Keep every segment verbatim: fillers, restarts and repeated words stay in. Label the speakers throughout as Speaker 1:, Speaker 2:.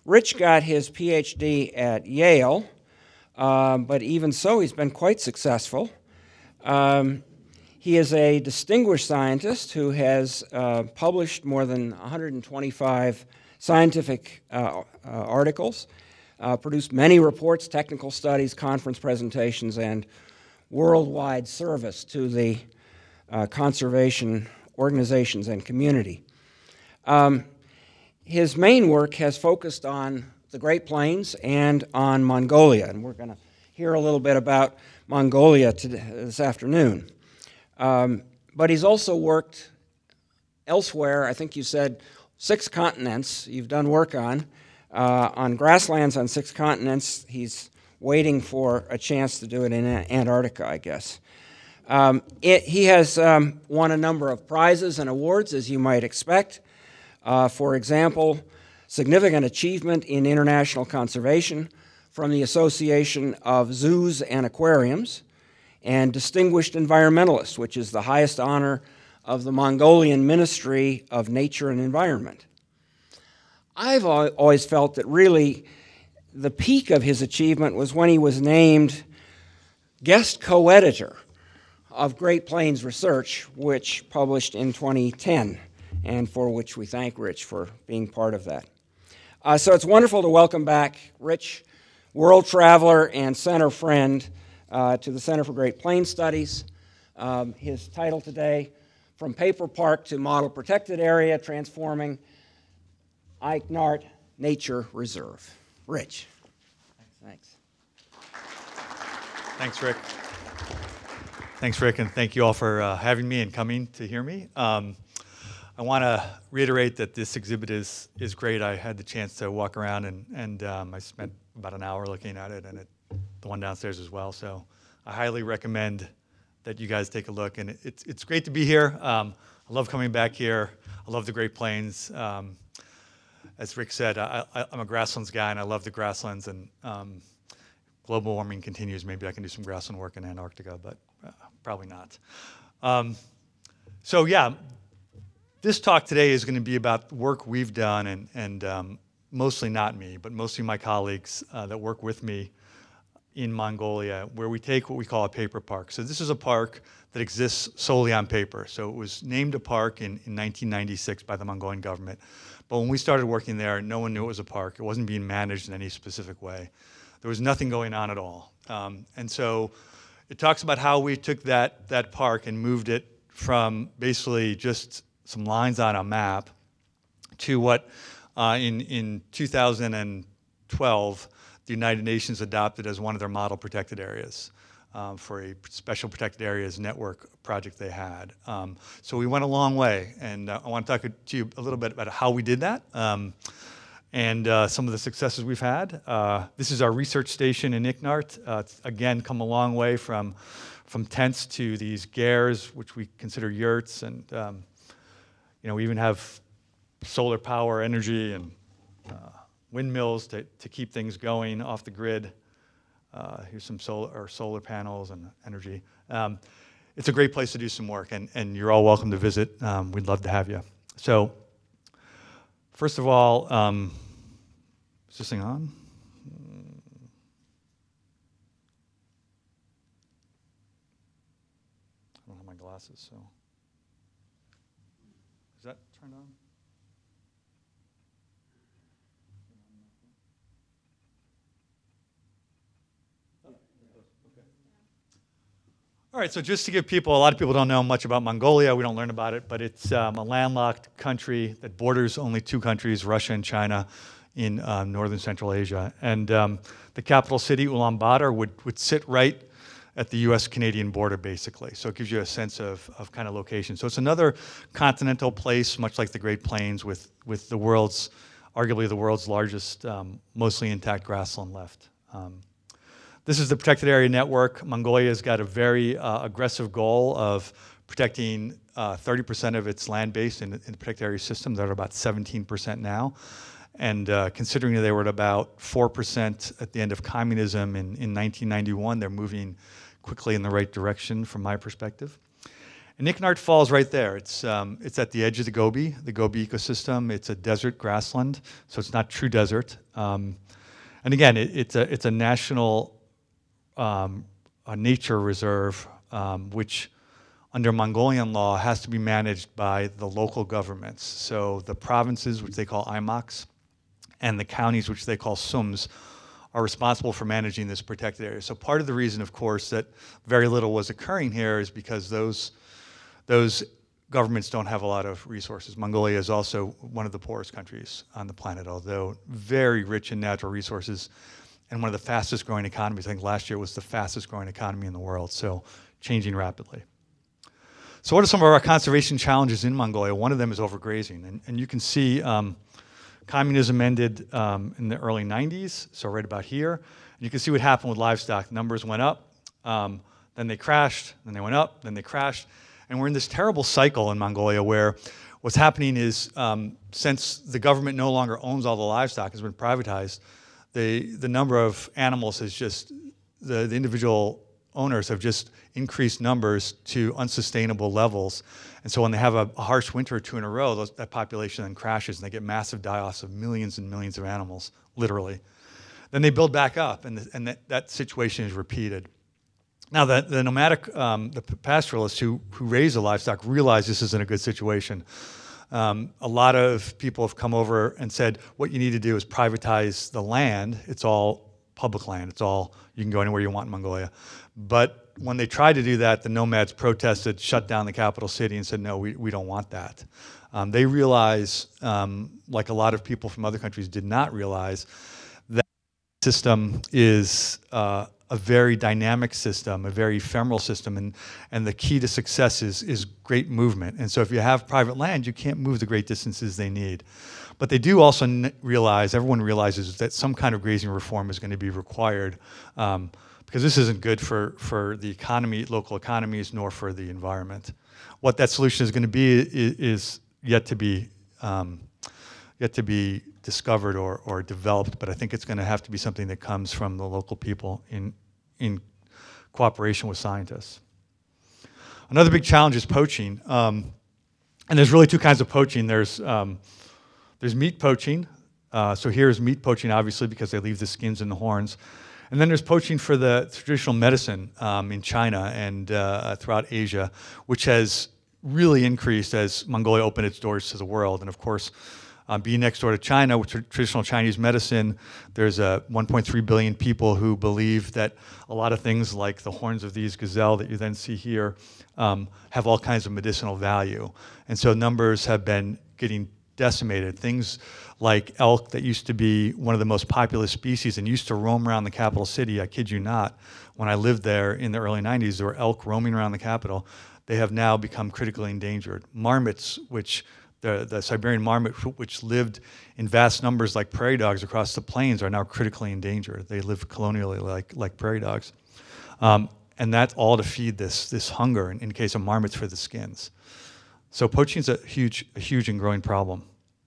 Speaker 1: Rich got his P H D at Yale, um, but even so, he's been quite successful. Um, he is a distinguished scientist who has uh, published more than one hundred twenty-five scientific uh, uh, articles, uh, produced many reports, technical studies, conference presentations, and worldwide service to the uh, conservation organizations and community. Um, his main work has focused on the Great Plains and on Mongolia, and we're going to hear a little bit about Mongolia today, this afternoon. Um, but he's also worked elsewhere. I think you said six continents you've done work on, uh, on grasslands on six continents. He's waiting for a chance to do it in Antarctica, I guess. Um, it, he has um, won a number of prizes and awards, as you might expect. Uh, for example, significant achievement in international conservation from the Association of Zoos and Aquariums, and Distinguished Environmentalist, which is the highest honor of the Mongolian Ministry of Nature and Environment. I've always felt that really the peak of his achievement was when he was named guest co-editor of Great Plains Research, which published in twenty ten, and for which we thank Rich for being part of that. Uh, so it's wonderful to welcome back Rich, world traveler and center friend, uh, to the Center for Great Plains Studies. Um, his title today, From Paper Park to Model Protected Area, Transforming Eichnacht Nature Reserve. Rich. Thanks.
Speaker 2: Thanks, Rick. Thanks, Rick, and thank you all for uh, having me and coming to hear me. Um, I want to reiterate that this exhibit is is great. I had the chance to walk around, and, and um, I spent about an hour looking at it, and it, the one downstairs as well. So I highly recommend that you guys take a look. And it, it's it's great to be here. Um, I love coming back here. I love the Great Plains. Um, as Rick said, I, I, I'm a grasslands guy, and I love the grasslands. And um, global warming continues. Maybe I can do some grassland work in Antarctica, but uh, probably not. Um, so yeah. This talk today is going to be about work we've done, and, and um, mostly not me, but mostly my colleagues uh, that work with me in Mongolia, where we take what we call a paper park. So this is a park that exists solely on paper. So it was named a park in, in nineteen ninety-six by the Mongolian government. But when we started working there, no one knew it was a park. It wasn't being managed in any specific way. There was nothing going on at all. Um, and so it talks about how we took that, that park and moved it from basically just some lines on a map to what uh, in, in two thousand twelve the United Nations adopted as one of their model protected areas um, for a special protected areas network project they had. Um, so we went a long way, and uh, I want to talk to you a little bit about how we did that um, and uh, some of the successes we've had. Uh, this is our research station in Eichnacht. Uh, it's, again, come a long way from, from tents to these gers, which we consider yurts, and um, you know, we even have solar power energy and uh, windmills to, to keep things going off the grid. Uh, here's some solar or solar panels and energy. Um, it's a great place to do some work, and, and you're all welcome to visit. Um, we'd love to have you. So, first of all, um, is this thing on? I don't have my glasses, so. Is that turned on? All right, so just to give people, a lot of people don't know much about Mongolia. We don't learn about it, but it's um, a landlocked country that borders only two countries, Russia and China, in uh, northern Central Asia. And um, the capital city, Ulaanbaatar, would, would sit right at the U S Canadian border, basically. So it gives you a sense of, of kind of location. So it's another continental place, much like the Great Plains, with, with the world's, arguably the world's largest, um, mostly intact grassland left. Um, this is the Protected Area Network. Mongolia's got a very uh, aggressive goal of protecting uh, thirty percent of its land base in, in the Protected Area system. They're at about seventeen percent now. And uh, considering that they were at about four percent at the end of communism in, in nineteen ninety-one, they're moving quickly in the right direction from my perspective. And Nicknart falls right there. It's, um, it's at the edge of the Gobi, the Gobi ecosystem. It's a desert grassland, so it's not true desert. Um, and again, it, it's, a, it's a national um, a nature reserve, um, which under Mongolian law has to be managed by the local governments. So the provinces, which they call aimaks, and the counties, which they call sums, are responsible for managing this protected area. So part of the reason, of course, that very little was occurring here is because those, those governments don't have a lot of resources. Mongolia is also one of the poorest countries on the planet, although very rich in natural resources and one of the fastest growing economies. I think last year was the fastest growing economy in the world, so changing rapidly. So what are some of our conservation challenges in Mongolia? One of them is overgrazing, and, and you can see um, communism ended um, in the early nineties, so right about here. And you can see what happened with livestock. Numbers went up, um, then they crashed, then they went up, then they crashed. And we're in this terrible cycle in Mongolia where what's happening is um, since the government no longer owns all the livestock, has been privatized, the, the number of animals has just, the, the individual owners have just increased numbers to unsustainable levels. And so when they have a, a harsh winter or two in a row, those, that population then crashes and they get massive die-offs of millions and millions of animals, literally. Then they build back up, and, the, and that, that situation is repeated. Now, the, the nomadic, um, the pastoralists who, who raise the livestock realize this isn't a good situation. Um, a lot of people have come over and said, what you need to do is privatize the land. It's all public land. It's all, you can go anywhere you want in Mongolia. But when they tried to do that, the nomads protested, shut down the capital city and said, no, we, we don't want that. Um, they realize, um, like a lot of people from other countries did not realize, that the system is uh, a very dynamic system, a very ephemeral system, and, and the key to success is, is great movement. And so if you have private land, you can't move the great distances they need. But they do also n realize, everyone realizes that some kind of grazing reform is going to be required, um, because this isn't good for, for the economy, local economies, nor for the environment. What that solution is going to be is, is yet to be um, yet to be discovered or, or developed, but I think it's going to have to be something that comes from the local people in, in cooperation with scientists. Another big challenge is poaching. Um, and there's really two kinds of poaching. There's, um, there's meat poaching. Uh, so here's meat poaching, obviously, because they leave the skins and the horns. And then there's poaching for the traditional medicine um, in China and uh, throughout Asia, which has really increased as Mongolia opened its doors to the world. And of course, uh, being next door to China with traditional Chinese medicine, there's uh, one point three billion people who believe that a lot of things like the horns of these gazelle that you then see here um, have all kinds of medicinal value. And so numbers have been getting decimated. Things like elk that used to be one of the most populous species and used to roam around the capital city, I kid you not, when I lived there in the early nineties, there were elk roaming around the capital. They have now become critically endangered. Marmots, which the, the Siberian marmot, which lived in vast numbers like prairie dogs across the plains, are now critically endangered. They live colonially like, like prairie dogs. Um, and that's all to feed this, this hunger, in, in case of marmots, for the skins. So poaching is a huge, a huge and growing problem.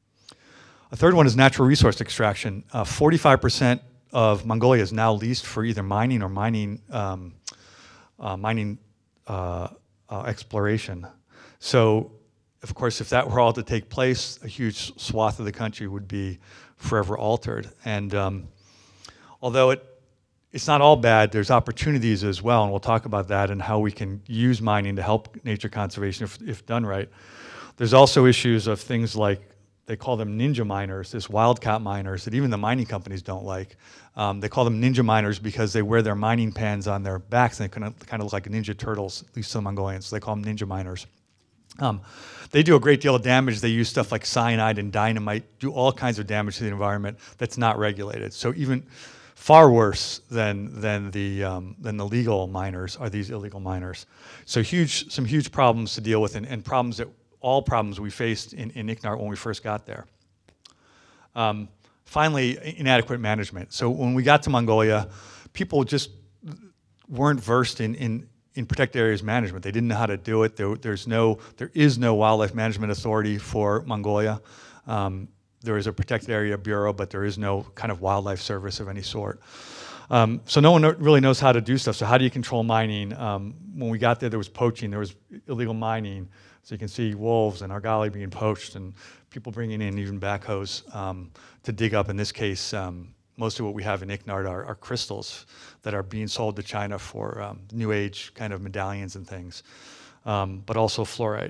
Speaker 2: A third one is natural resource extraction. forty-five percent of Mongolia is now leased for either mining or mining, um, uh, mining uh, uh, exploration. So, of course, if that were all to take place, a huge swath of the country would be forever altered. And um, although it, it's not all bad, there's opportunities as well, and we'll talk about that and how we can use mining to help nature conservation if, if done right. There's also issues of things like, they call them ninja miners, this wildcat miners that even the mining companies don't like. Um, they call them ninja miners because they wear their mining pans on their backs and they kind of, kind of look like ninja turtles, at least some Mongolians, so they call them ninja miners. Um, they do a great deal of damage. They use stuff like cyanide and dynamite, do all kinds of damage to the environment that's not regulated. So even far worse than, than, the, um, than the legal miners are these illegal miners. So huge, some huge problems to deal with, and, and problems that all problems we faced in, in Nicknart when we first got there. Um, finally, inadequate management. So when we got to Mongolia, people just weren't versed in, in, in protected areas management. They didn't know how to do it. There, there's no, there is no wildlife management authority for Mongolia. Um, there is a protected area bureau, but there is no kind of wildlife service of any sort. Um, so no one no- really knows how to do stuff. So how do you control mining? Um, when we got there, there was poaching, there was illegal mining. So you can see wolves and argali being poached, and people bringing in even backhoes um, to dig up, in this case, um, most of what we have in Icknart are, are crystals that are being sold to China for um, new age kind of medallions and things, um, but also fluorite.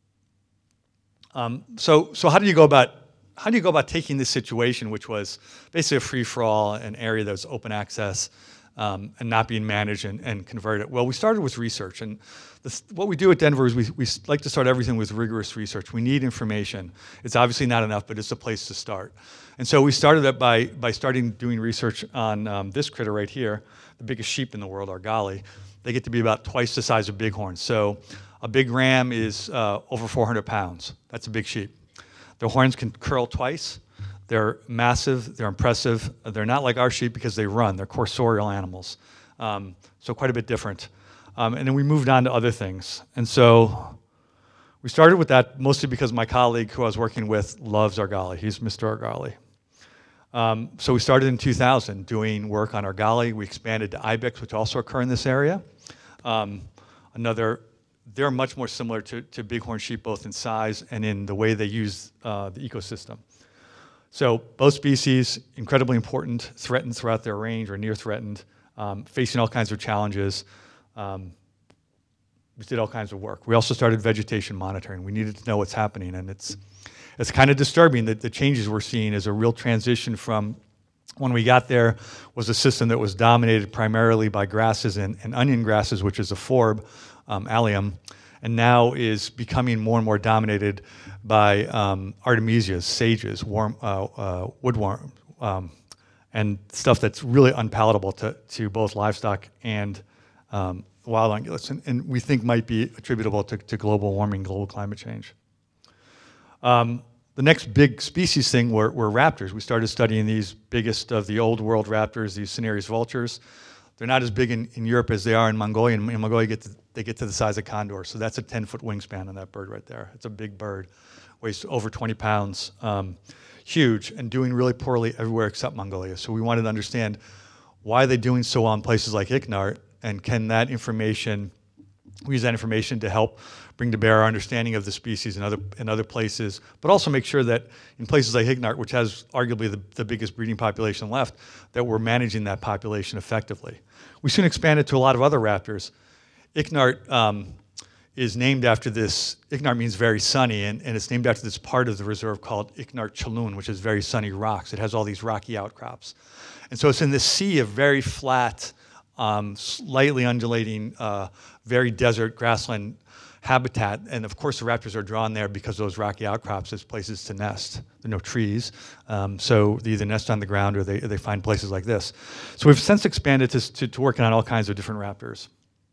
Speaker 2: Um, so, so how do you go about how do you go about taking this situation, which was basically a free-for-all, an area that was open access, um, and not being managed and, and converted? Well, we started with research, and this, what we do at Denver is we, we like to start everything with rigorous research. We need information. It's obviously not enough, but it's a place to start. And so we started that by, by starting doing research on um, this critter right here, the biggest sheep in the world, argali. They get to be about twice the size of bighorns. So a big ram is uh, over four hundred pounds. That's a big sheep. Their horns can curl twice. They're massive, they're impressive. They're not like our sheep because they run. They're cursorial animals. Um, so quite a bit different. Um, and then we moved on to other things. And so we started with that mostly because my colleague who I was working with loves argali. He's Mister Argali. Um, so we started in two thousand doing work on argali. We expanded to ibex, which also occur in this area. Um, another, they're much more similar to, to bighorn sheep, both in size and in the way they use uh, the ecosystem. So both species, incredibly important, threatened throughout their range or near threatened, um, facing all kinds of challenges. Um, we did all kinds of work. We also started vegetation monitoring. We needed to know what's happening, and it's it's kind of disturbing that the changes we're seeing is a real transition from when we got there was a system that was dominated primarily by grasses and, and onion grasses, which is a forb, um, allium, and now is becoming more and more dominated by um, artemisias, sages, warm, uh, uh, woodworm, um, and stuff that's really unpalatable to, to both livestock and um, wild ungulates, and, and we think might be attributable to, to global warming, global climate change. Um, the next big species thing were, were raptors. We started studying these biggest of the old world raptors, these Cinereus vultures. They're not as big in, in Europe as they are in Mongolia. In, in Mongolia, get to, they get to the size of condors. So that's a ten-foot wingspan on that bird right there. It's a big bird, weighs over twenty pounds, um, huge, and doing really poorly everywhere except Mongolia. So we wanted to understand why are they doing so well in places like Icknart, and can that information, we use that information to help bring to bear our understanding of the species in other in other places, but also make sure that in places like Icknart, which has arguably the, the biggest breeding population left, that we're managing that population effectively. We soon expanded to a lot of other raptors. Icknart um, is named after this, Icknart means very sunny, and, and it's named after this part of the reserve called Icknart Chalun, which is very sunny rocks. It has all these rocky outcrops. And so it's in this sea of very flat, um, slightly undulating, uh, very desert grassland habitat, and of course the raptors are drawn there because those rocky outcrops as places to nest. There are no trees, um, so they either nest on the ground or they, they find places like this. So we've since expanded to, to, to working on all kinds of different raptors.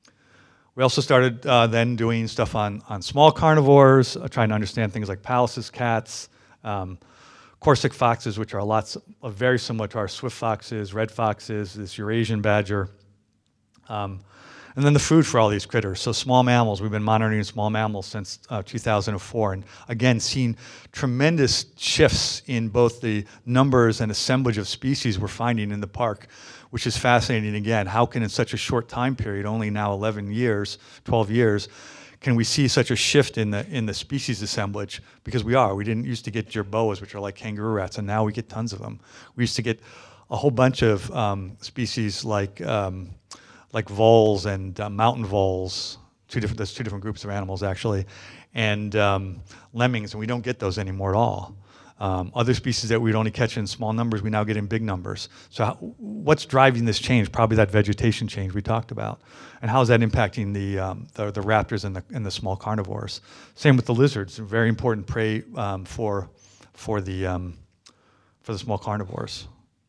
Speaker 2: We also started uh, then doing stuff on, on small carnivores, uh, trying to understand things like Pallas's cats, um, Corsic foxes, which are a lot uh, very similar to our swift foxes, red foxes, this Eurasian badger. Um, And then the food for all these critters. So small mammals, we've been monitoring small mammals since uh, two thousand four, and again, seen tremendous shifts in both the numbers and assemblage of species we're finding in the park, which is fascinating again. How can in such a short time period, only now eleven years, twelve years, can we see such a shift in the in the species assemblage? Because we are. We didn't used to get jerboas, which are like kangaroo rats, and now we get tons of them. We used to get a whole bunch of um, species like um, like voles and uh, mountain voles, two different, there's two different groups of animals actually, and um, lemmings, and we don't get those anymore at all. Um, other species that we'd only catch in small numbers, we now get in big numbers. So how, what's driving this change? Probably that vegetation change we talked about. And how is that impacting the, um, the, the raptors and the, and the small carnivores? Same with the lizards, very important prey um, for, for, the, um, for the small carnivores.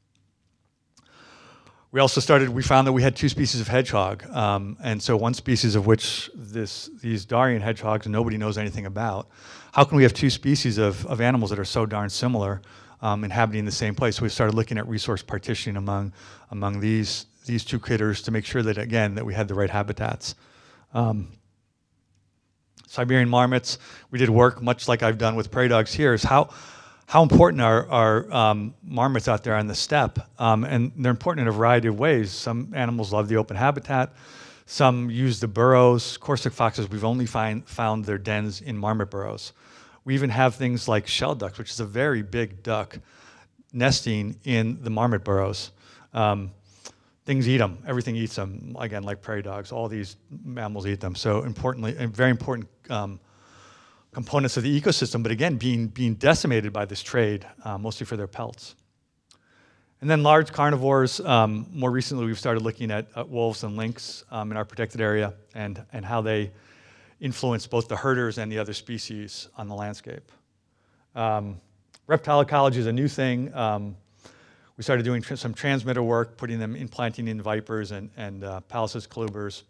Speaker 2: We also started, we found that we had two species of hedgehog. Um, and so one species of which this, these Darien hedgehogs nobody knows anything about. How can we have two species of, of animals that are so darn similar um, inhabiting the same place? So we started looking at resource partitioning among, among these, these two critters to make sure that, again, that we had the right habitats. Um, Siberian marmots, we did work, much like I've done with prairie dogs here, is how, how important are, are um, marmots out there on the steppe? Um, and they're important in a variety of ways. Some animals love the open habitat. Some use the burrows. Corsic foxes, we've only find, found their dens in marmot burrows. We even have things like shell ducks, which is a very big duck, nesting in the marmot burrows. Um, things eat them. Everything eats them. Again, like prairie dogs, all these mammals eat them. So importantly, and very important um, components of the ecosystem, but again, being, being decimated by this trade, uh, mostly for their pelts. And then large carnivores, um, more recently we've started looking at, at wolves and lynx um, in our protected area and, and how they influence both the herders and the other species on the landscape. Um, reptile ecology is a new thing. Um, we started doing tr some transmitter work, putting them, implanting in vipers and, and uh, Pallas's colubers.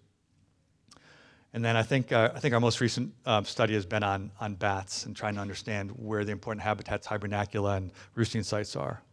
Speaker 2: And then I think, uh, I think our most recent uh, study has been on, on bats and trying to understand where the important habitats, hibernacula, and roosting sites are.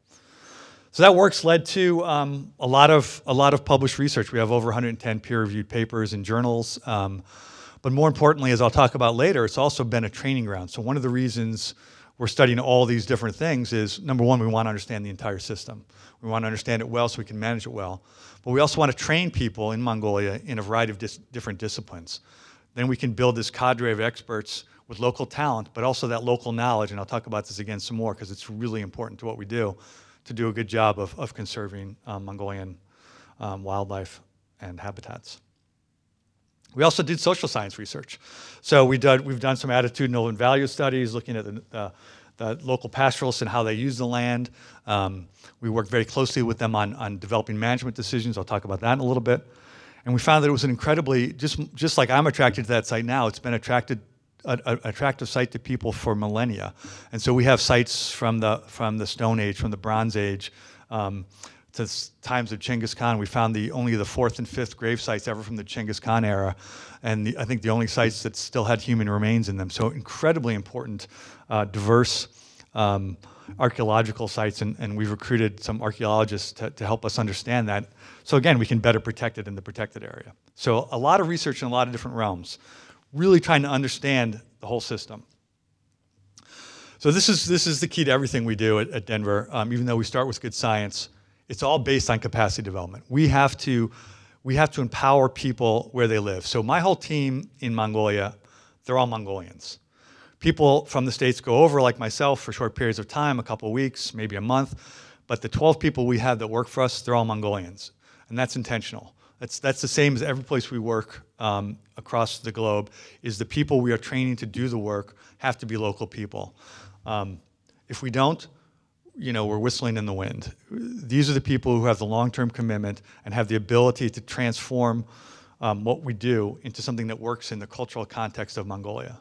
Speaker 2: So that work's led to um, a, lot of, a lot of published research. We have over one hundred ten peer-reviewed papers in journals. Um, but more importantly, as I'll talk about later, it's also been a training ground. So one of the reasons we're studying all these different things is, number one, we want to understand the entire system. We want to understand it well so we can manage it well. But we also want to train people in Mongolia in a variety of dis different disciplines. Then we can build this cadre of experts with local talent, but also that local knowledge, and I'll talk about this again some more because it's really important to what we do, to do a good job of, of conserving um, Mongolian um, wildlife and habitats. We also did social science research. So we did, we've done some attitudinal and value studies, looking at the, uh, the local pastoralists and how they use the land. Um, we worked very closely with them on, on developing management decisions. I'll talk about that in a little bit. And we found that it was an incredibly, just, just like I'm attracted to that site now, it's been attracted, a, a, attractive site to people for millennia. And so we have sites from the, from the Stone Age, from the Bronze Age, um, to times of Genghis Khan. We found the, only the fourth and fifth grave sites ever from the Genghis Khan era. And the, I think the only sites that still had human remains in them. So incredibly important, uh, diverse um, archaeological sites. And, and we've recruited some archaeologists to, to help us understand that. So again, we can better protect it in the protected area. So a lot of research in a lot of different realms, really trying to understand the whole system. So this is, this is the key to everything we do at, at Denver. Um, even though we start with good science, it's all based on capacity development. We have to, we have to empower people where they live. So my whole team in Mongolia, they're all Mongolians. People from the States go over, like myself, for short periods of time, a couple of weeks, maybe a month. But the twelve people we have that work for us, they're all Mongolians. And that's intentional. That's, that's the same as every place we work um, across the globe, is the people we are training to do the work have to be local people. Um, if we don't, you know, we're whistling in the wind. These are the people who have the long-term commitment and have the ability to transform um, what we do into something that works in the cultural context of Mongolia.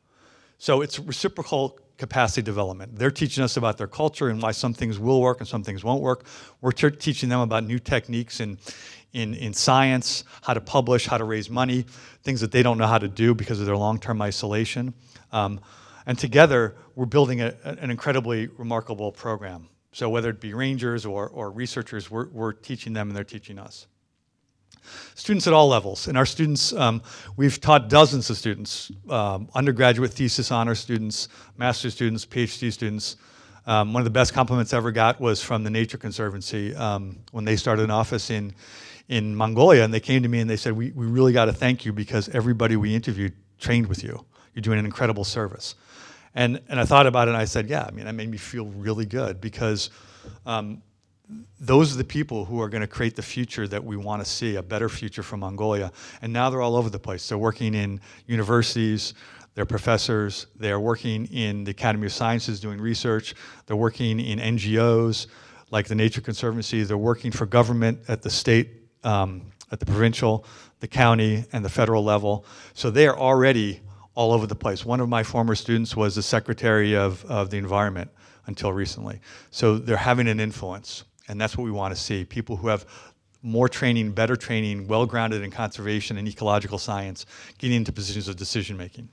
Speaker 2: So it's reciprocal capacity development. They're teaching us about their culture and why some things will work and some things won't work. We're teaching them about new techniques in, in, in science, how to publish, how to raise money, things that they don't know how to do because of their long-term isolation. Um, And together, we're building a, an incredibly remarkable program. So whether it be rangers or, or researchers, we're, we're teaching them and they're teaching us. Students at all levels. And our students, um, we've taught dozens of students, um, undergraduate thesis honor students, master's students, PhD students. Um, one of the best compliments I ever got was from the Nature Conservancy um, when they started an office in, in Mongolia. And they came to me and they said, we, we really got to thank you because everybody we interviewed trained with you. You're doing an incredible service. And, and I thought about it and I said, yeah, I mean, that made me feel really good because um, those are the people who are going to create the future that we want to see, a better future for Mongolia. And now they're all over the place. They're working in universities, they're professors, they're working in the Academy of Sciences doing research, they're working in N G Os like the Nature Conservancy, they're working for government at the state, um, at the provincial, the county, and the federal level. So they are already all over the place. One of my former students was the Secretary of, of the Environment until recently. So they're having an influence, and that's what we want to see. People who have more training, better training, well-grounded in conservation and ecological science, getting into positions of decision-making.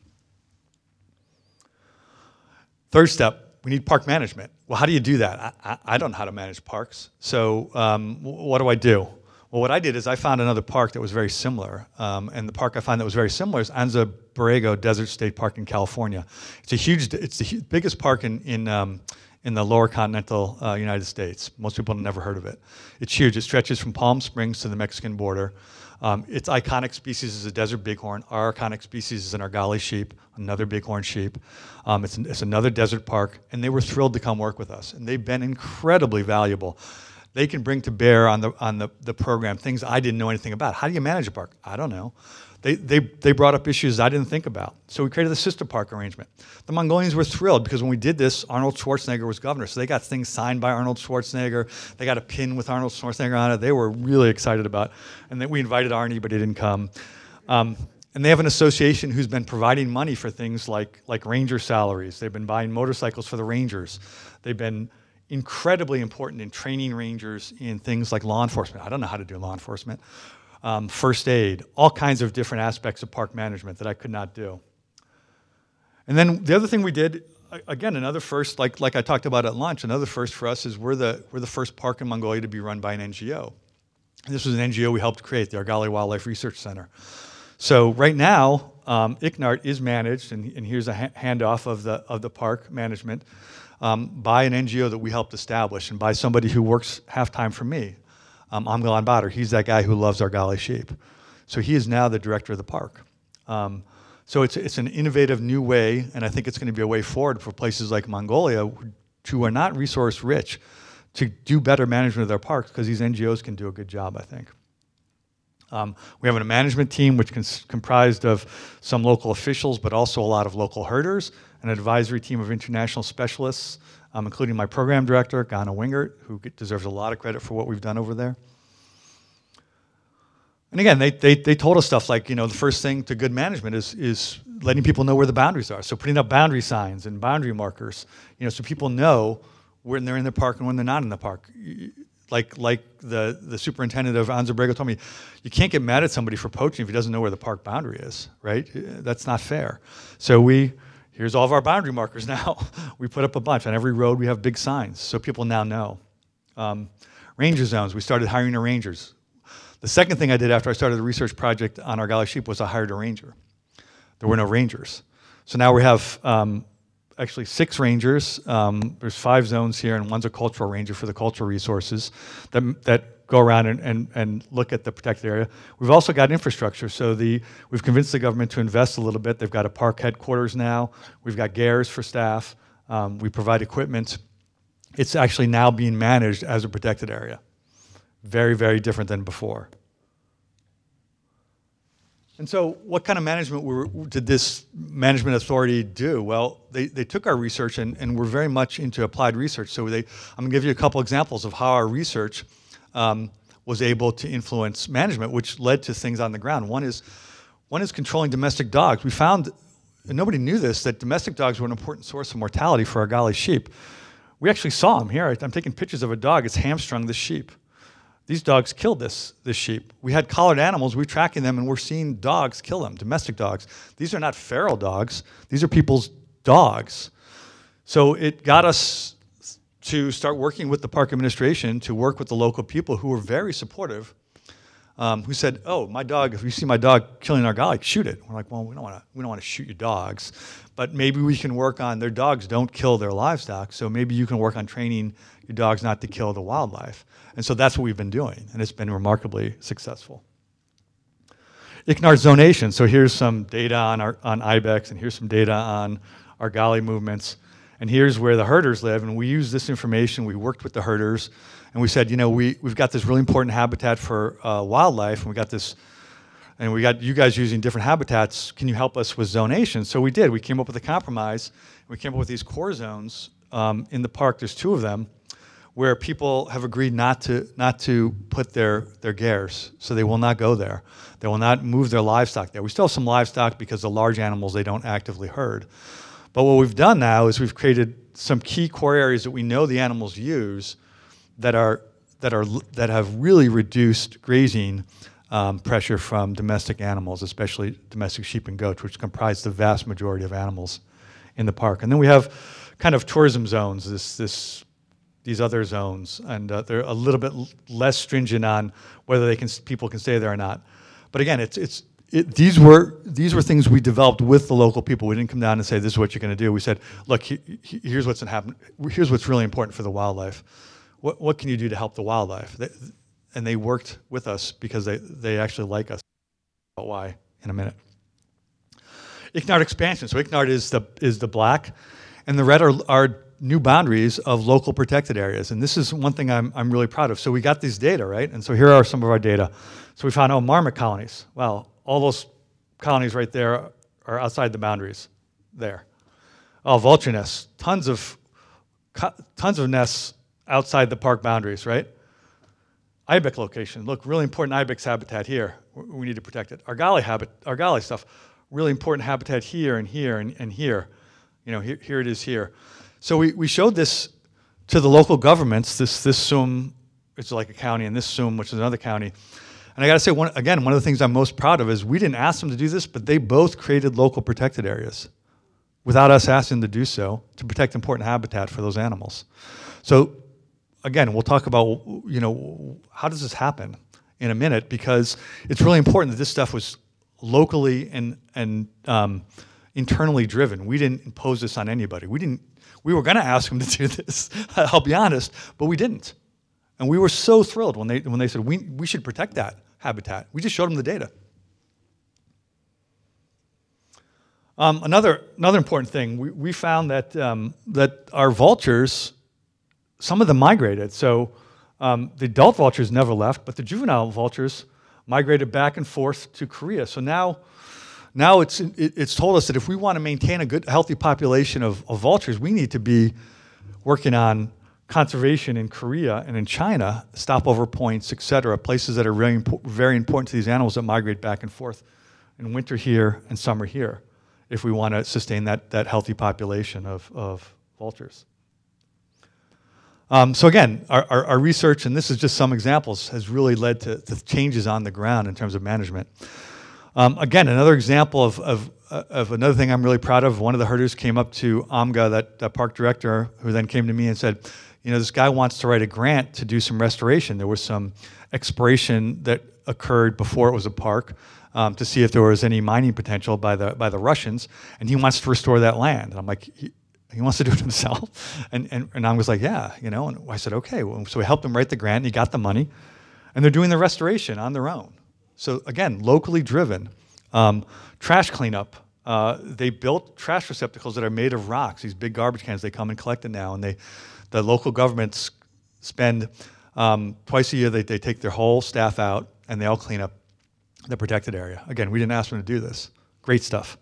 Speaker 2: Third step, we need park management. Well, how do you do that? I, I, I don't know how to manage parks. So um, what do I do? Well, what I did is I found another park that was very similar. Um, and the park I found that was very similar is Anza Borrego Desert State Park in California. It's a huge, it's the hu- biggest park in, in, um, in the lower continental uh, United States. Most people have never heard of it. It's huge. It stretches from Palm Springs to the Mexican border. Um, its iconic species is a desert bighorn. Our iconic species is an Argali sheep, another bighorn sheep. Um, it's, an, it's another desert park, and they were thrilled to come work with us. And they've been incredibly valuable. They can bring to bear on the on the, the program things I didn't know anything about. How do you manage a park? I don't know. They, they, they brought up issues I didn't think about. So we created the sister park arrangement. The Mongolians were thrilled because when we did this, Arnold Schwarzenegger was governor. So they got things signed by Arnold Schwarzenegger. They got a pin with Arnold Schwarzenegger on it. They were really excited about it. And then we invited Arnie, but he didn't come. Um, and they have an association who's been providing money for things like, like ranger salaries. They've been buying motorcycles for the rangers. They've been incredibly important in training rangers in things like law enforcement. I don't know how to do law enforcement. Um, first aid, all kinds of different aspects of park management that I could not do. And then the other thing we did, again, another first, like, like I talked about at lunch, another first for us is we're the, we're the first park in Mongolia to be run by an N G O. And this was an N G O we helped create, the Argali Wildlife Research Center. So right now, um, ICNART is managed, and, and here's a ha handoff of the, of the park management, um, by an N G O that we helped establish and by somebody who works half-time for me. Um, Amgalan Badr, he's that guy who loves Argali sheep. So he is now the director of the park. Um, so it's, it's an innovative new way, and I think it's going to be a way forward for places like Mongolia who are not resource rich to do better management of their parks, because these N G Os can do a good job, I think. Um, we have a management team which is comprised of some local officials, but also a lot of local herders, an advisory team of international specialists, Um, including my program director, Ghana Wingert, who deserves a lot of credit for what we've done over there. And again, they, they, they told us stuff like, you know, the first thing to good management is, is letting people know where the boundaries are. So putting up boundary signs and boundary markers, you know, so people know when they're in the park and when they're not in the park. Like, like the, the superintendent of Anza Borrego told me, you can't get mad at somebody for poaching if he doesn't know where the park boundary is, right? That's not fair. So we, here's all of our boundary markers now. We put up a bunch. On every road we have big signs, so people now know. Um, ranger zones, we started hiring the rangers. The second thing I did after I started the research project on Argali sheep was I hired a ranger. There were no rangers. So now we have um, actually six rangers. Um, there's five zones here, and one's a cultural ranger for the cultural resources that, that go around and, and, and look at the protected area. We've also got infrastructure. So the, we've convinced the government to invest a little bit. They've got a park headquarters now. We've got gears for staff. Um, we provide equipment. It's actually now being managed as a protected area. Very, very different than before. And so what kind of management were, did this management authority do? Well, they, they took our research and, and we're very much into applied research. So they, I'm gonna give you a couple examples of how our research um, was able to influence management, which led to things on the ground. One is, one is controlling domestic dogs. We found, and nobody knew this, that domestic dogs were an important source of mortality for Argali sheep. We actually saw them here. I'm taking pictures of a dog. It's hamstrung this sheep. These dogs killed this, this sheep. We had collared animals, we're tracking them, and we're seeing dogs kill them, domestic dogs. These are not feral dogs. These are people's dogs. So it got us to start working with the park administration to work with the local people who were very supportive, um, who said, oh, my dog, if you see my dog killing our Argali, shoot it. We're like, well, we don't want to we don't want to shoot your dogs, but maybe we can work on, their dogs don't kill their livestock, so maybe you can work on training your dogs not to kill the wildlife. And so that's what we've been doing, and it's been remarkably successful. ICNART zonation, so here's some data on, our, on ibex, and here's some data on Argali movements, and here's where the herders live, and we used this information, we worked with the herders, and we said, you know, we, we've got this really important habitat for uh, wildlife, and we got this, and we got you guys using different habitats, can you help us with zonation? So we did, we came up with a compromise, we came up with these core zones um, in the park, there's two of them, where people have agreed not to not to put their their gears, so they will not go there. They will not move their livestock there. We still have some livestock because the large animals they don't actively herd. But what we've done now is we've created some key core areas that we know the animals use that are that are that have really reduced grazing um, pressure from domestic animals, especially domestic sheep and goats, which comprise the vast majority of animals in the park. And then we have kind of tourism zones. This this these other zones, and uh, they're a little bit l- less stringent on whether they can people can stay there or not. But again, it's it's it, these were these were things we developed with the local people. We didn't come down and say this is what you're going to do. We said, look, he, he, here's what's happen. Here's what's really important for the wildlife. What what can you do to help the wildlife? They, and they worked with us because they they actually like us. About why in a minute. ICNARD expansion. So ICNARD is the is the black, and the red are are new boundaries of local protected areas. And this is one thing I'm I'm really proud of. So we got these data, right? And so here are some of our data. So we found, oh, marmot colonies. Well, all those colonies right there are outside the boundaries there. Oh, vulture nests. Tons of tons of nests outside the park boundaries, right? Ibex location. Look, really important ibex habitat here. We need to protect it. Argali habit, Argali stuff. Really important habitat here and here and, and here. You know, here, here it is here. So we, we showed this to the local governments, this this S U M, it's like a county, and this S U M, which is another county. And I gotta say, one, again, one of the things I'm most proud of is we didn't ask them to do this, but they both created local protected areas without us asking them to do so to protect important habitat for those animals. So again, we'll talk about, you know, how does this happen in a minute, because it's really important that this stuff was locally and and um, internally driven. We didn't impose this on anybody. We didn't. We were going to ask them to do this. I'll be honest, but we didn't. And we were so thrilled when they when they said we we should protect that habitat. We just showed them the data. Um, another another important thing, we we found that um, that our vultures, some of them migrated. So um, the adult vultures never left, but the juvenile vultures migrated back and forth to Korea. So now, now it's it, it's told us that if we want to maintain a good, healthy population of, of vultures, we need to be working on conservation in Korea and in China, stopover points, et cetera, places that are very, impo- very important to these animals that migrate back and forth in winter here and summer here, if we want to sustain that, that healthy population of, of vultures. Um, so again, our, our, our research, and this is just some examples, has really led to, to changes on the ground in terms of management. Um, again, another example of, of, of another thing I'm really proud of, one of the herders came up to AMGA, that, that park director, who then came to me and said, you know, this guy wants to write a grant to do some restoration. There was some exploration that occurred before it was a park um, to see if there was any mining potential by the, by the Russians, and he wants to restore that land. And I'm like, he, He wants to do it himself. And, and, and I was like, yeah, you know, and I said, okay. Well, so we helped him write the grant, and he got the money, and they're doing the restoration on their own. So again, locally driven. Um, trash cleanup. Uh, they built trash receptacles that are made of rocks, these big garbage cans. They come and collect it now, and they, the local governments spend, um, twice a year, they, they take their whole staff out, and they all clean up the protected area. Again, we didn't ask them to do this. Great stuff.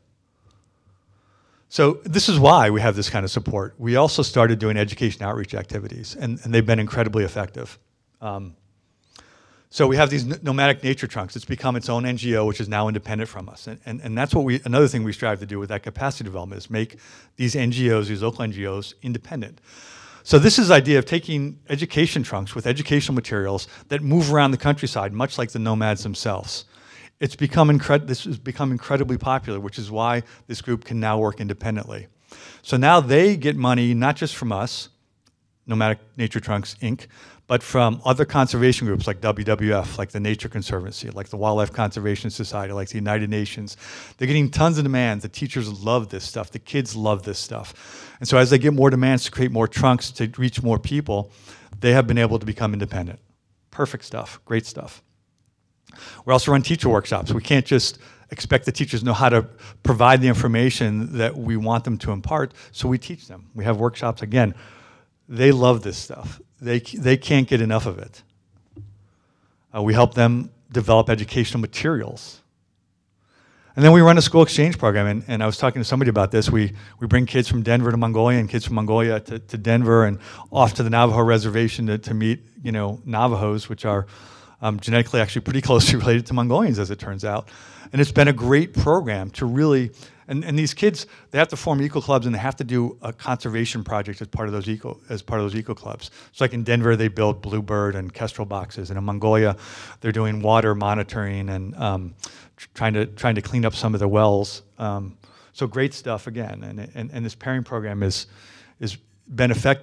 Speaker 2: So this is why we have this kind of support. We also started doing education outreach activities, and, and they've been incredibly effective. Um, so we have these nomadic nature trunks. It's become its own N G O, which is now independent from us. And, and, and that's what we, another thing we strive to do with that capacity development is make these N G Os, these local N G Os, independent. So this is the idea of taking education trunks with educational materials that move around the countryside, much like the nomads themselves. It's become incred- this has become incredibly popular, which is why this group can now work independently. So now they get money not just from us, Nomadic Nature Trunks, Incorporated, but from other conservation groups like W W F, like the Nature Conservancy, like the Wildlife Conservation Society, like the United Nations. They're getting tons of demands. The teachers love this stuff. The kids love this stuff. And so as they get more demands to create more trunks to reach more people, they have been able to become independent. Perfect stuff. Great stuff. We also run teacher workshops. We can't just expect the teachers to know how to provide the information that we want them to impart, so we teach them. We have workshops. Again, they love this stuff. They, they can't get enough of it. Uh, we help them develop educational materials. And then we run a school exchange program, and, and I was talking to somebody about this. We, we bring kids from Denver to Mongolia and kids from Mongolia to, to Denver and off to the Navajo reservation to, to meet, you know, Navajos, which are Um, genetically actually pretty closely related to Mongolians, as it turns out. And it's been a great program to really, and, and these kids, they have to form eco clubs, and they have to do a conservation project as part of those eco, as part of those eco clubs. So like in Denver, they build bluebird and kestrel boxes, and in Mongolia, they're doing water monitoring and um, trying to trying to clean up some of the wells. Um, so great stuff again, and, and and this pairing program is is been effective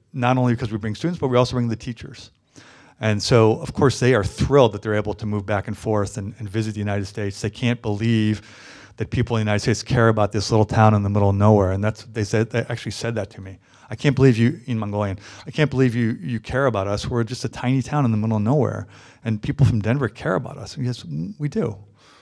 Speaker 2: not only because we bring students, but we also bring the teachers. And so, of course, they are thrilled that they're able to move back and forth and, and visit the United States. They can't believe that people in the United States care about this little town in the middle of nowhere. And that's, they said, they actually said that to me. I can't believe you, in Mongolian, I can't believe you, you care about us. We're just a tiny town in the middle of nowhere. And people from Denver care about us. And yes, we do.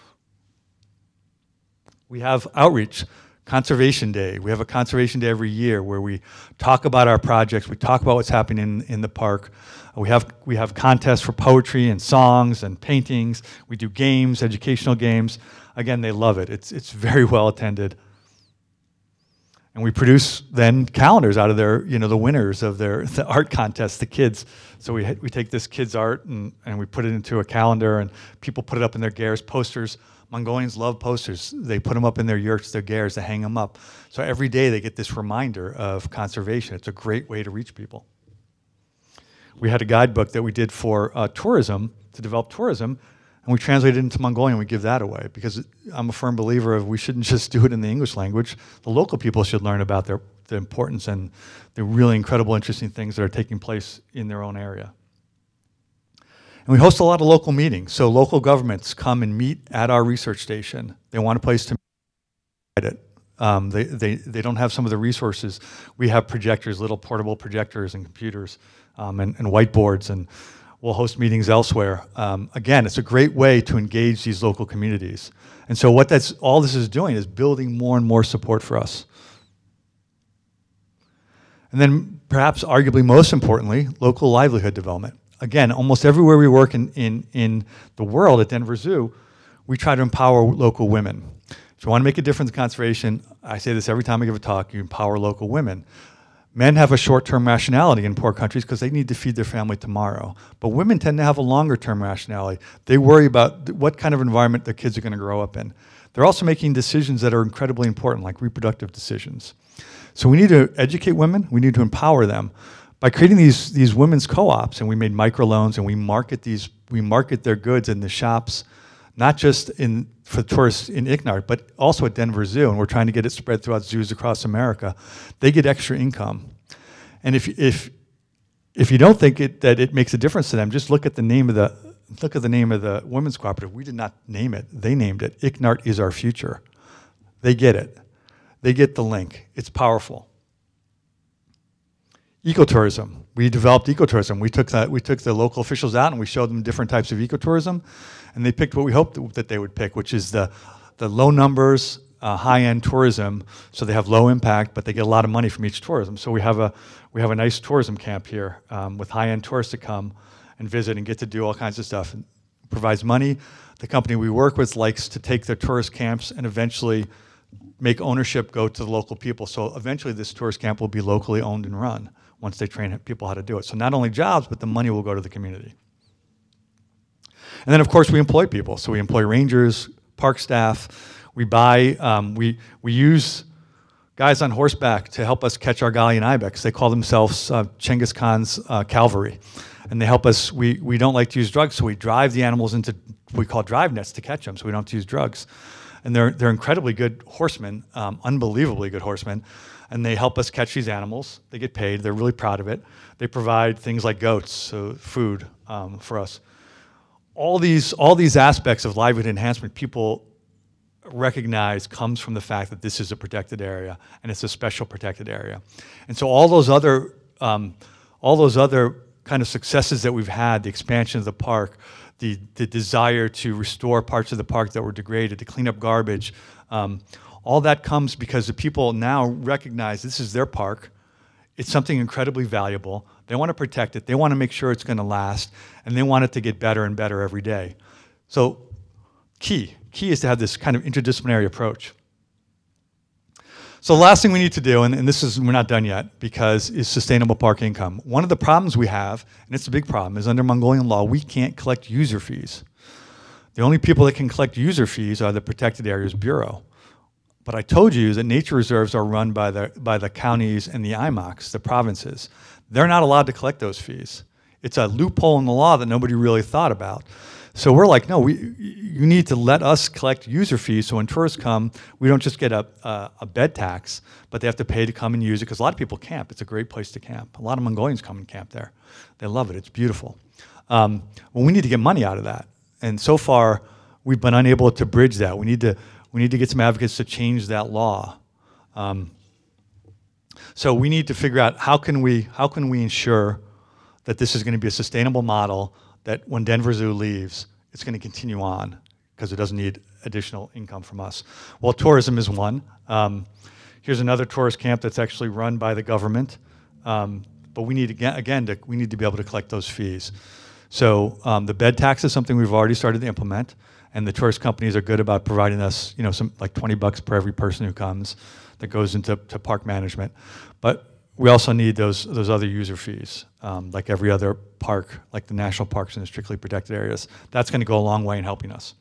Speaker 2: We have outreach. Conservation Day. We have a Conservation Day every year where we talk about our projects, we talk about what's happening in, in the park. We have, we have contests for poetry and songs and paintings. We do games, educational games. Again, they love it. It's, it's very well attended. And we produce then calendars out of their, you know, the winners of their the art contests, the kids. So we, we take this kids' art and, and we put it into a calendar, and people put it up in their gers, posters. Mongolians love posters. They put them up in their yurts, their gers, they hang them up. So every day they get this reminder of conservation. It's a great way to reach people. We had a guidebook that we did for uh, tourism, to develop tourism, and we translated it into Mongolian. We give that away because I'm a firm believer of we shouldn't just do it in the English language. The local people should learn about their, the importance and the really incredible, interesting things that are taking place in their own area. And we host a lot of local meetings. So local governments come and meet at our research station. They want a place to meet it. Um, they, they, they don't have some of the resources. We have projectors, little portable projectors and computers um, and, and whiteboards, and we'll host meetings elsewhere. Um, again, it's a great way to engage these local communities. And so what that's, all this is doing is building more and more support for us. And then perhaps arguably most importantly, local livelihood development. Again, almost everywhere we work in, in, in the world at Denver Zoo, we try to empower local women. If you want to make a difference in conservation, I say this every time I give a talk, you empower local women. Men have a short-term rationality in poor countries because they need to feed their family tomorrow. But women tend to have a longer-term rationality. They worry about what kind of environment their kids are going to grow up in. They're also making decisions that are incredibly important, like reproductive decisions. So we need to educate women. We need to empower them. By creating these, these women's co-ops, and we made microloans, and we market these, we market their goods in the shops, not just in for tourists in Icknart, but also at Denver Zoo, and we're trying to get it spread throughout zoos across America. They get extra income. And if if if you don't think it, that it makes a difference to them, just look at the name of the look at the name of the women's cooperative. We did not name it; they named it. Icknart is our future. They get it. They get the link. It's powerful. Ecotourism. We developed ecotourism. We took that. We took the local officials out and we showed them different types of ecotourism, and they picked what we hoped that they would pick, which is the the low numbers, uh, high-end tourism. So they have low impact, but they get a lot of money from each tourism. So we have a we have a nice tourism camp here um, with high-end tourists to come and visit and get to do all kinds of stuff. It provides money. The company we work with likes to take their tourist camps and eventually make ownership go to the local people. So eventually this tourist camp will be locally owned and run once they train people how to do it. So not only jobs, but the money will go to the community. And then of course we employ people. So we employ rangers, park staff. We buy, um, we, we use guys on horseback to help us catch Argali and ibex. They call themselves uh, Genghis Khan's uh, cavalry. And they help us, we, we don't like to use drugs, so we drive the animals into what we call drive nets to catch them, so we don't have to use drugs. And they're, they're incredibly good horsemen, um, unbelievably good horsemen. And they help us catch these animals. They get paid. They're really proud of it. They provide things like goats, so food um, for us. All these, all these aspects of livelihood enhancement people recognize comes from the fact that this is a protected area, and it's a special protected area. And so all those other, um, all those other kind of successes that we've had, the expansion of the park, the, the desire to restore parts of the park that were degraded, to clean up garbage, um, all that comes because the people now recognize this is their park. It's something incredibly valuable. They want to protect it. They want to make sure it's going to last, and they want it to get better and better every day. So key, key is to have this kind of interdisciplinary approach. So the last thing we need to do, and, and this is, we're not done yet, because is sustainable park income. One of the problems we have, and it's a big problem, is under Mongolian law, we can't collect user fees. The only people that can collect user fees are the Protected Areas Bureau. But I told you that nature reserves are run by the, by the counties and the I M O Cs, the provinces. They're not allowed to collect those fees. It's a loophole in the law that nobody really thought about. So we're like, no, we, you need to let us collect user fees so when tourists come, we don't just get a, a, a bed tax, but they have to pay to come and use it because a lot of people camp. It's a great place to camp. A lot of Mongolians come and camp there. They love it. It's beautiful. Um, well, we need to get money out of that. And so far, we've been unable to bridge that. We need to, we need to get some advocates to change that law. Um, so we need to figure out how can we, how can we ensure that this is going to be a sustainable model that when Denver Zoo leaves, it's going to continue on because it doesn't need additional income from us. Well, tourism is one. Um, here's another tourist camp that's actually run by the government, um, but we need again, again to, we need to be able to collect those fees. So um, the bed tax is something we've already started to implement, and the tourist companies are good about providing us, you know, some like twenty bucks per every person who comes that goes into to park management. But we also need those those other user fees, um, like every other park, like the national parks and the strictly protected areas. That's going to go a long way in helping us.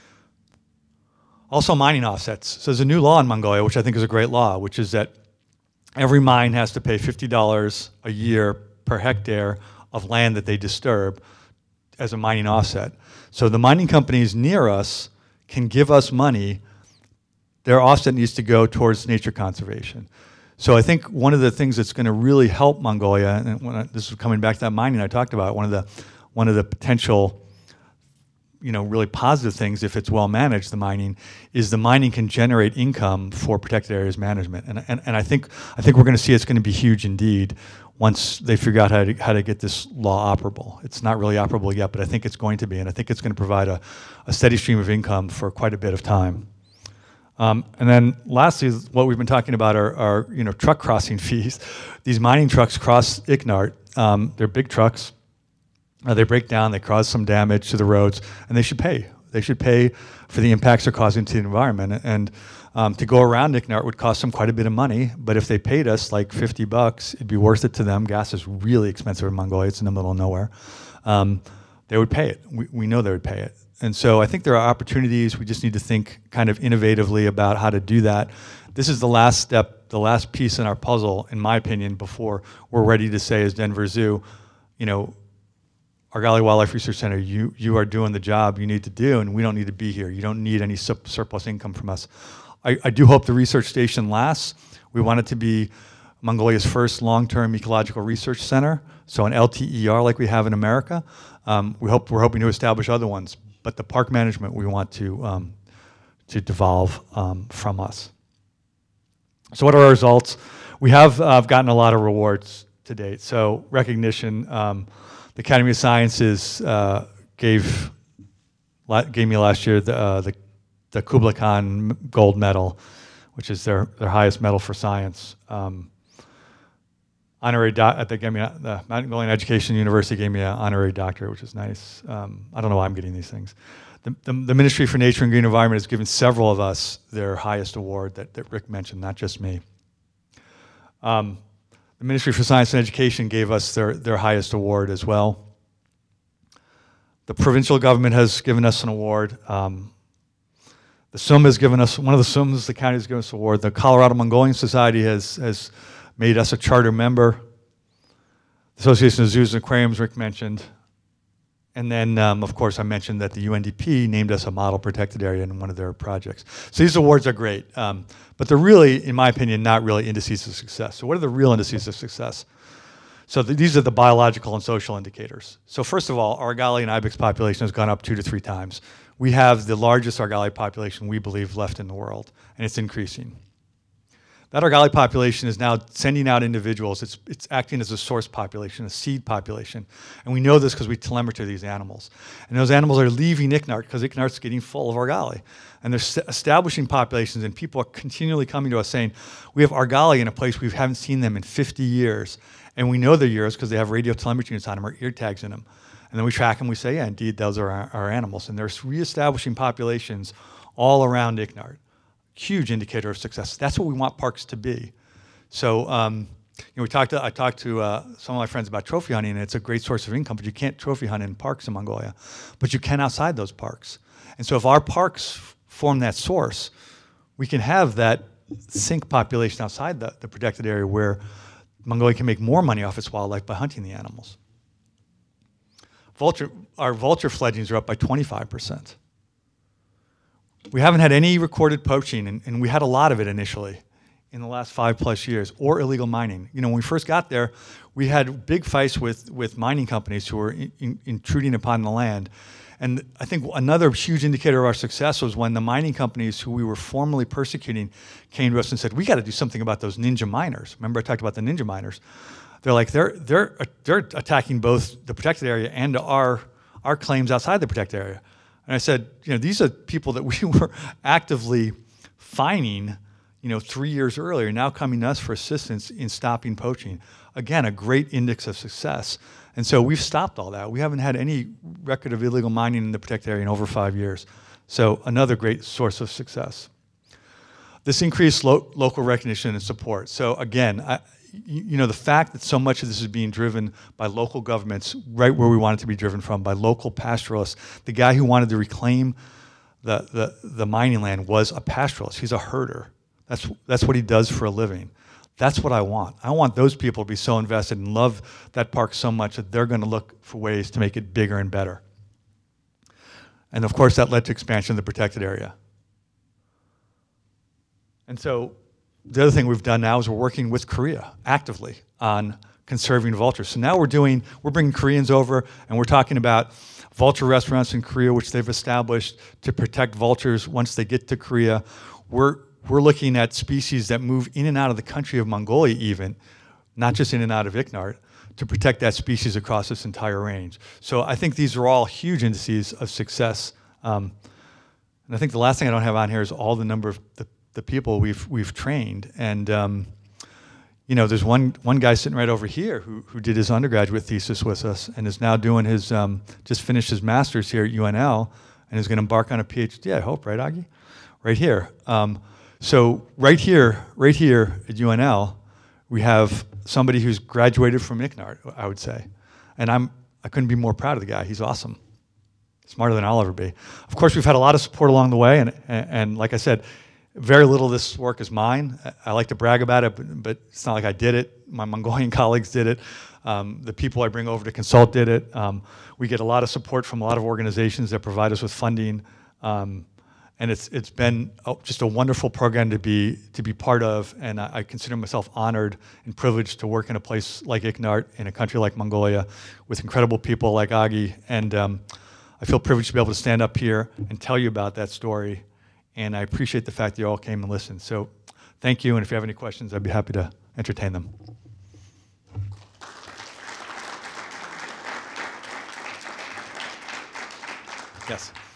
Speaker 2: Also, mining offsets. So there's a new law in Mongolia, which I think is a great law, which is that every mine has to pay fifty dollars a year per hectare of land that they disturb as a mining offset. So the mining companies near us can give us money. Their offset needs to go towards nature conservation. So I think one of the things that's going to really help Mongolia, and when I, this is coming back to that mining I talked about, one of the one of the potential, you know, really positive things if it's well managed, the mining, is the mining can generate income for protected areas management, and and, and I think I think we're going to see it's going to be huge indeed once they figure out how to how to get this law operable. It's not really operable yet, but I think it's going to be, and I think it's going to provide a, a steady stream of income for quite a bit of time. Um, and then lastly, what we've been talking about are, are you know, truck crossing fees. These mining trucks cross Icknart. Um, they're big trucks. Uh, they break down, they cause some damage to the roads, and they should pay. They should pay for the impacts they're causing to the environment. And um, to go around Icknart would cost them quite a bit of money, but if they paid us like fifty bucks, it'd be worth it to them. Gas is really expensive in Mongolia. It's in the middle of nowhere. Um, they would pay it. We, we know they would pay it. And so I think there are opportunities. We just need to think kind of innovatively about how to do that. This is the last step, the last piece in our puzzle, in my opinion, before we're ready to say as Denver Zoo, you know, Argali Wildlife Research Center, you, you are doing the job you need to do, and we don't need to be here. You don't need any sur surplus income from us. I, I do hope the research station lasts. We want it to be Mongolia's first long-term ecological research center, so an L T E R like we have in America. Um, we hope, we're hoping to establish other ones. But the park management we want to um, to devolve um, from us. So what are our results? We have uh, gotten a lot of rewards to date. So recognition, um, the Academy of Sciences uh, gave gave me last year the, uh, the the Kublai Khan Gold Medal, which is their their highest medal for science. Um, honorary doc, they gave me the Mongolian Education University gave me an honorary doctorate, which is nice. Um, I don't know why I'm getting these things. The, the, the Ministry for Nature and Green Environment has given several of us their highest award that, that Rick mentioned, not just me. Um, the Ministry for Science and Education gave us their, their highest award as well. The provincial government has given us an award. Um, the S U M has given us, one of the S U Ms, the county has given us an award. The Colorado Mongolian Society has, has made us a charter member. The Association of Zoos and Aquariums, Rick mentioned. And then, um, of course, I mentioned that the U N D P named us a model protected area in one of their projects. So these awards are great, um, but they're really, in my opinion, not really indices of success. So what are the real indices of success? So th these are the biological and social indicators. So first of all, our Argali and ibex population has gone up two to three times. We have the largest Argali population, we believe, left in the world, and it's increasing. That Argali population is now sending out individuals. It's, it's acting as a source population, a seed population. And we know this because we telemeter these animals. And those animals are leaving Icknart because Icknart's getting full of Argali. And they're establishing populations, and people are continually coming to us saying, we have Argali in a place we haven't seen them in fifty years. And we know they're yours because they have radio telemetry units on them or ear tags in them. And then we track them, we say, yeah, indeed, those are our, our animals. And they're reestablishing populations all around Icknart. Huge indicator of success. That's what we want parks to be. So, um, you know, we talked. To, I talked to uh, some of my friends about trophy hunting, and it's a great source of income. But you can't trophy hunt in parks in Mongolia, but you can outside those parks. And so, if our parks form that source, we can have that sink population outside the, the protected area where Mongolia can make more money off its wildlife by hunting the animals. vulture, our vulture fledglings are up by twenty-five percent. We haven't had any recorded poaching, and, and we had a lot of it initially in the last five plus years, or illegal mining. You know, when we first got there, we had big fights with, with mining companies who were in, in, intruding upon the land. And I think another huge indicator of our success was when the mining companies who we were formerly persecuting came to us and said, we got to do something about those ninja miners. Remember I talked about the ninja miners? They're like, they're, they're, they're attacking both the protected area and our, our claims outside the protected area. And I said, you know, these are people that we were actively fining, you know, three years earlier, now coming to us for assistance in stopping poaching. Again, a great index of success. And so we've stopped all that. We haven't had any record of illegal mining in the protected area in over five years. So another great source of success. This increased lo local recognition and support. So again, I, you know, the fact that so much of this is being driven by local governments, right where we want it to be driven from, by local pastoralists. The guy who wanted to reclaim the, the, the mining land was a pastoralist. He's a herder. That's, that's what he does for a living. That's what I want. I want those people to be so invested and love that park so much that they're going to look for ways to make it bigger and better. And of course, that led to expansion of the protected area. And so the other thing we've done now is we're working with Korea actively on conserving vultures. So now we're doing, we're bringing Koreans over and we're talking about vulture restaurants in Korea, which they've established to protect vultures once they get to Korea. We're, we're looking at species that move in and out of the country of Mongolia even, not just in and out of ICNART, to protect that species across this entire range. So I think these are all huge indices of success. Um, and I think the last thing I don't have on here is all the number of the the people we've we've trained, and um, you know, there's one one guy sitting right over here who who did his undergraduate thesis with us and is now doing his um, just finished his master's here at U N L and is going to embark on a PhD. I hope, right, Augie? Right here. Um, so right here, right here at U N L, we have somebody who's graduated from ICNART, I would say, and I'm I couldn't be more proud of the guy. He's awesome, smarter than I'll ever be. Of course, we've had a lot of support along the way, and and, and like I said, very little of this work is mine. I like to brag about it, but, but it's not like I did it. My Mongolian colleagues did it. Um, the people I bring over to consult did it. Um, we get a lot of support from a lot of organizations that provide us with funding, um, and it's it's been a, just a wonderful program to be to be part of. And I, I consider myself honored and privileged to work in a place like ICNART in a country like Mongolia, with incredible people like Augie. And um, I feel privileged to be able to stand up here and tell you about that story. And I appreciate the fact that you all came and listened. So thank you, and if you have any questions, I'd be happy to entertain them. Yes.